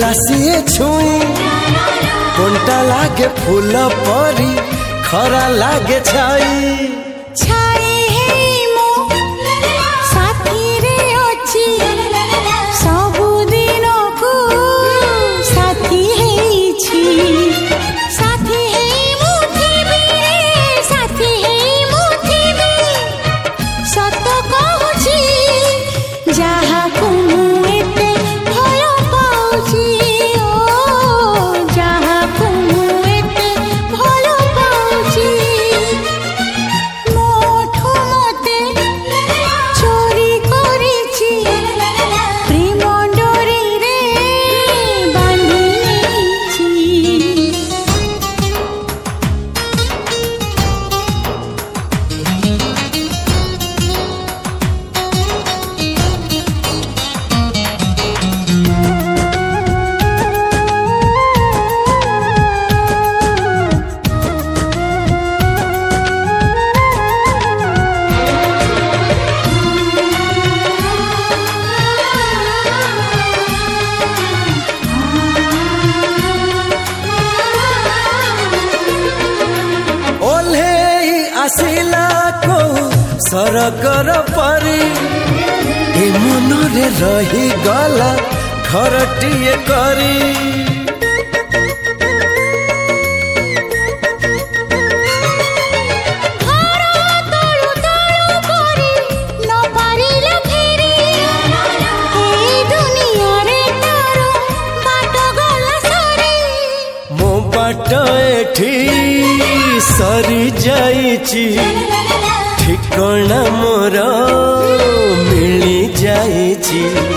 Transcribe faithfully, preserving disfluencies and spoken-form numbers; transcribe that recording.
उदासी छुई कोंटा लागे फूल परी खरा लागे छाई छाई हे मो साथी रे अछि सबु दिन को साथी हे छी साथी हे मुठीबी रे साथी हे मुठीबी सत कहूची जहा को एते भल पाउची ओ जहा को एते भल पाउची मोठो मते चोरी करिची प्रेम डोरी रे बांधिची आसिला को सरगर परी ए मनरे रही गला घरटिए करी मो बाट एठी सरी जाइची ठिकଣା मोर मिली जाइची।